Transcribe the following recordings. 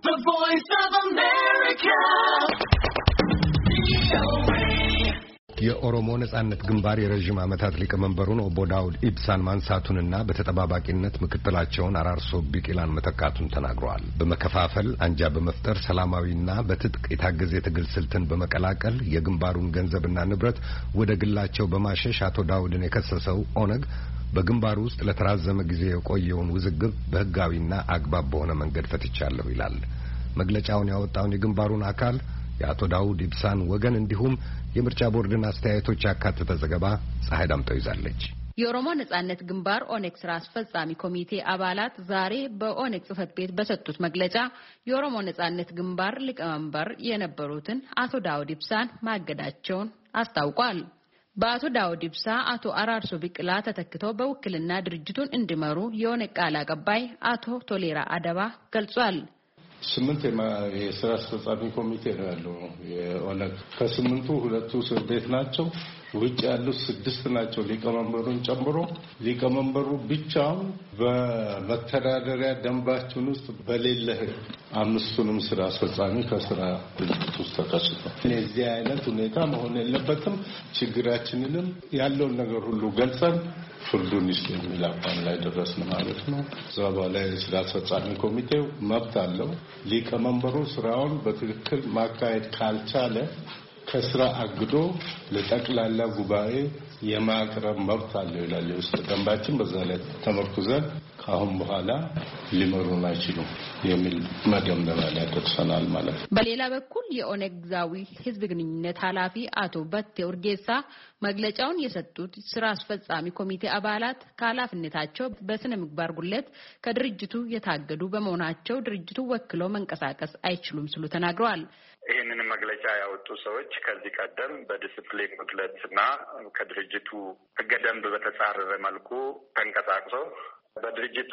The Voice of America. የኦሮሞ ነጻነት ግንባር የረጅም ዓመታት ሊቀመንበሩን ኦቦ ዳውድ ኢብሳን ማንሳቱንና በተጠባባቂነት ምክትላቸውን አራርሶ ቢቂላን መተካቱን ተናግረዋል። በመከፋፈል አንጃ በመፍጠር ሰላማዊና በትጥቅ የታገዘ የትግል ስልትን በመቀላቀል የግንባሩን ገንዘብና ንብረት ወደ ግላቸው በማሸሽ አቶ ዳውድን የከሰሰው ኦነግ በግንባሩ ውስጥ ለተራዘመ ጊዜ የቆየውን ውዝግብ በህጋዊና አግባብ በሆነ መንገድ ፈትቻለሁ ይላል። መግለጫውን ያወጣውን የግንባሩን አካል የአቶ ዳውድ ኢብሳን ወገን እንዲሁም የምርጫ ቦርድን አስተያየቶች ያካተተ ዘገባ ፀሐይ ዳምጠው ይዛለች። የኦሮሞ ነጻነት ግንባር ኦነግ ስራ አስፈጻሚ ኮሚቴ አባላት ዛሬ በኦነግ ጽህፈት ቤት በሰጡት መግለጫ የኦሮሞ ነጻነት ግንባር ሊቀመንበር የነበሩትን አቶ ዳውድ ኢብሳን ማገዳቸውን አስታውቋል። በአቶ ዳውድ ኢብሳ አቶ አራርሶ ቢቂላ ተተክተው በውክልና ድርጅቱን እንዲመሩ የኦነግ ቃል አቀባይ አቶ ቶሌራ አደባ ገልጿል። 8 የስራ አስፈጻሚ ኮሚቴ ነው ያለው የኦነግ። ከ8ቱ 2 እስር ቤት ናቸው። ውጭ ያሉት 6 ናቸው ሊቀመንበሩን ጨምሮ። ሊቀመንበሩ ብቻውን በመተዳደሪያ ደንባችን ውስጥ በሌለ 5ቱንም ስራ አስፈጻሚ ከስራ ውስጥ ተከስቷል። እዚህ አይነት ሁኔታ መሆን የለበትም። ችግራችንንም ያለውን ነገር ሁሉ ገልጸን ፍርዱን ይስጥ የሚል አቋም ላይ ደረስን ማለት ነው። ዘባ ላይ ስራ አስፈጻሚ ኮሚቴው መብት አለው። ሊቀመንበሩ ስራውን በትክክል ማካሄድ ካልቻለ ከስራ አግዶ ለጠቅላላ ጉባኤ የማቅረብ መብት አለው ይላል የውስጥ ደንባችን። በዛ ላይ ተመርኩዘን ከአሁን በኋላ ሊመሩን አይችሉም የሚል መደምደሚያ ላይ ደርሰናል ማለት ነው። በሌላ በኩል የኦነግ ዛዊ ህዝብ ግንኙነት ኃላፊ አቶ በቴ ኡርጌሳ መግለጫውን የሰጡት ስራ አስፈጻሚ ኮሚቴ አባላት ከኃላፊነታቸው በስነ ምግባር ጉድለት ከድርጅቱ የታገዱ በመሆናቸው ድርጅቱ ወክለው መንቀሳቀስ አይችሉም ሲሉ ተናግረዋል። ይህንን መግለጫ ያወጡ ሰዎች ከዚህ ቀደም በዲሲፕሊን ጉድለትና ከድርጅቱ ህገ ደንብ በተጻረረ መልኩ ተንቀሳቅሰው በድርጅቱ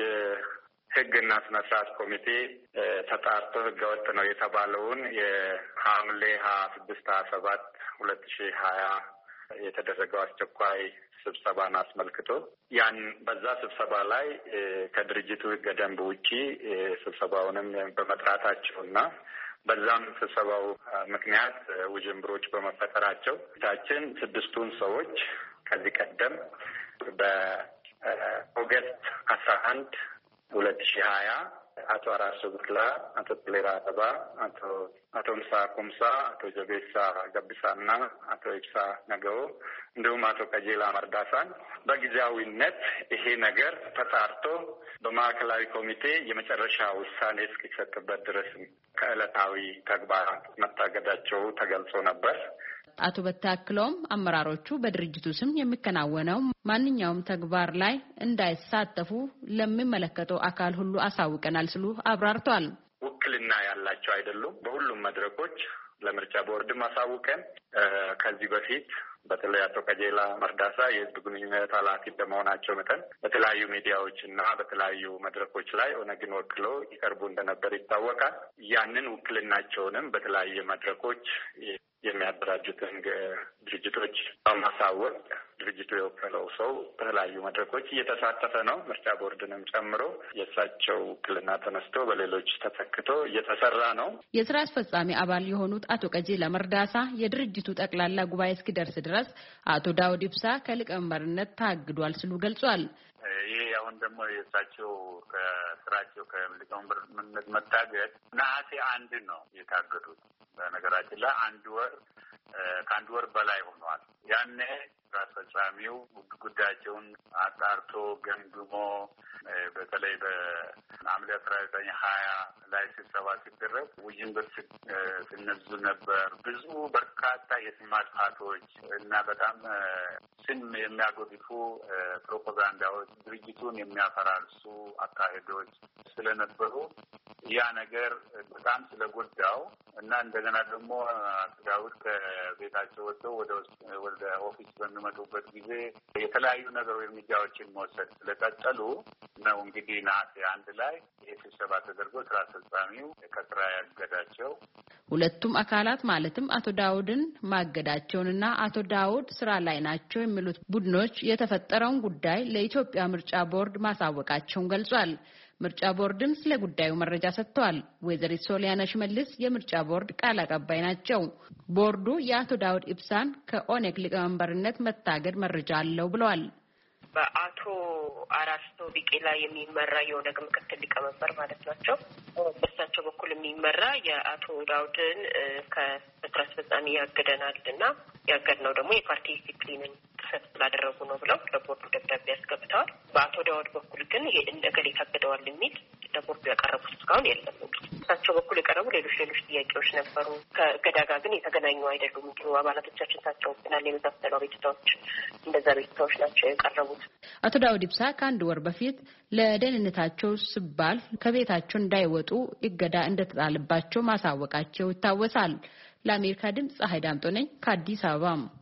የህግና ስነ ስርዓት ኮሚቴ ተጣርቶ ህገወጥ ነው የተባለውን የሐምሌ 26/27 2020 የተደረገው አስቸኳይ ስብሰባን አስመልክቶ በዛ ስብሰባ ላይ ከድርጅቱ ህገ ደንብ ውጪ ስብሰባውንም በመጥራታቸውና በዛም ስብሰባው ምክንያት ውዥንብሮች በመፈጠራቸው ታችን 6ቱን ሰዎች ከዚህ ቀደም በኦገስት 11 2020 አቶ አራርሶ ቢቂላ፣ አቶ ቶሌራ አደባ፣ አቶ ምሳ ኩምሳ፣ አቶ ጀቤሳ ገቢሳና አቶ ኢብሳ ነገዎ እንዲሁም አቶ ቀጀላ መርዳሳን በጊዜያዊነት ይሄ ነገር ተጣርቶ በማዕከላዊ ኮሚቴ የመጨረሻ ውሳኔ እስኪሰጥበት ድረስ ከዕለታዊ ተግባራት መታገዳቸው ተገልጾ ነበር። አቶ በታክሎም አመራሮቹ በድርጅቱ ስም የሚከናወነው ማንኛውም ተግባር ላይ እንዳይሳተፉ ለሚመለከተው አካል ሁሉ አሳውቀናል ሲሉ አብራርተዋል። ውክልና ያላቸው አይደሉም። በሁሉም መድረኮች ለምርጫ ቦርድ ማሳውቀን ከዚህ በፊት በተለይ አቶ ቀጀላ መርዳሳ የህዝብ ግንኙነት ኃላፊ በመሆናቸው መጠን በተለያዩ ሚዲያዎች እና በተለያዩ መድረኮች ላይ ኦነግን ወክለው ይቀርቡ እንደነበር ይታወቃል። ያንን ውክልናቸውንም በተለያዩ መድረኮች የሚያደራጁትን ድርጅቶች በማሳወቅ ድርጅቱ የወከለው ሰው በተለያዩ መድረኮች እየተሳተፈ ነው። ምርጫ ቦርድንም ጨምሮ የእሳቸው ውክልና ተነስቶ በሌሎች ተተክቶ እየተሰራ ነው። የስራ አስፈጻሚ አባል የሆኑት አቶ ቀጀላ መርዳሳ የድርጅቱ ጠቅላላ ጉባኤ እስኪደርስ ድረስ አቶ ዳውድ ኢብሳ ከሊቀመንበርነት ታግዷል ሲሉ ገልጿል። ይሄ አሁን ደግሞ የእሳቸው ከስራቸው ከሊቀመንበርነት መታገድ ነሐሴ 1 ነው የታገዱት። በነገራችን ላይ ከአንድ ወር በላይ ሆኗል። ያኔ ስራ አስፈጻሚው ጉዳያቸውን አጣርቶ ገምግሞ በተለይ በሐምሌ 1920 ላይ ስብሰባ ሲደረግ ውዥንብር ሲነዙ ነበር። ብዙ በርካታ የስም ማጥፋቶች እና በጣም ስም የሚያጎድፉ ፕሮፓጋንዳዎች፣ ድርጅቱን የሚያፈራርሱ አካሄዶች ስለነበሩ ያ ነገር በጣም ስለጎዳው እና እንደገና ደግሞ አቶ ዳውድ ከቤታቸው ወጥተው ወደ ኦፊስ በሚመጡበት ጊዜ የተለያዩ ነገሮች እርምጃዎችን መውሰድ ስለቀጠሉ ነው እንግዲህ ነሐሴ 1 ላይ ስብሰባ ተደርጎ ስራ አስፈጻሚው ከስራ ያገዳቸው። ሁለቱም አካላት ማለትም አቶ ዳውድን ማገዳቸውንና አቶ ዳውድ ስራ ላይ ናቸው የሚሉት ቡድኖች የተፈጠረውን ጉዳይ ለኢትዮጵያ ምርጫ ቦርድ ማሳወቃቸውን ገልጿል። ምርጫ ቦርድም ስለ ጉዳዩ መረጃ ሰጥቷል። ወይዘሪት ሶሊያና ሽመልስ የምርጫ ቦርድ ቃል አቀባይ ናቸው። ቦርዱ የአቶ ዳውድ ኢብሳን ከኦነግ ሊቀመንበርነት መታገድ መረጃ አለው ብለዋል። በአቶ አራርሶ ቢቂላ የሚመራ የኦነግ ምክትል ሊቀመንበር ማለት ናቸው። በእሳቸው በኩል የሚመራ የአቶ ዳውድን ከስራ አስፈጻሚ ያገደናልና ያገድነው ደግሞ የፓርቲ ዲሲፕሊንን ጥሰት ስላደረጉ ነው ብለው ለቦርዱ ደብዳቤ ያስገብተዋል። በአቶ ዳውድ በኩል ግን ይሄ እንደገሌ ታገደዋል የሚል ለቦርዱ ያቀረቡት እስካሁን የለም። እሳቸው በኩል የቀረቡ ሌሎች ጥያቄዎች ነበሩ። ከእገዳ ጋር ግን የተገናኙ አይደሉም። እንዲሁ አባላቶቻችን ታስረውብናል የመሳሰሉ ቤተሰቦች እንደዛ ቤተሰቦች ናቸው የቀረቡት። አቶ ዳውድ ኢብሳ ከአንድ ወር በፊት ለደህንነታቸው ሲባል ከቤታቸው እንዳይወጡ እገዳ እንደተጣለባቸው ማሳወቃቸው ይታወሳል። ለአሜሪካ ድምፅ ፀሐይ ዳምጦ ነኝ ከአዲስ አበባ።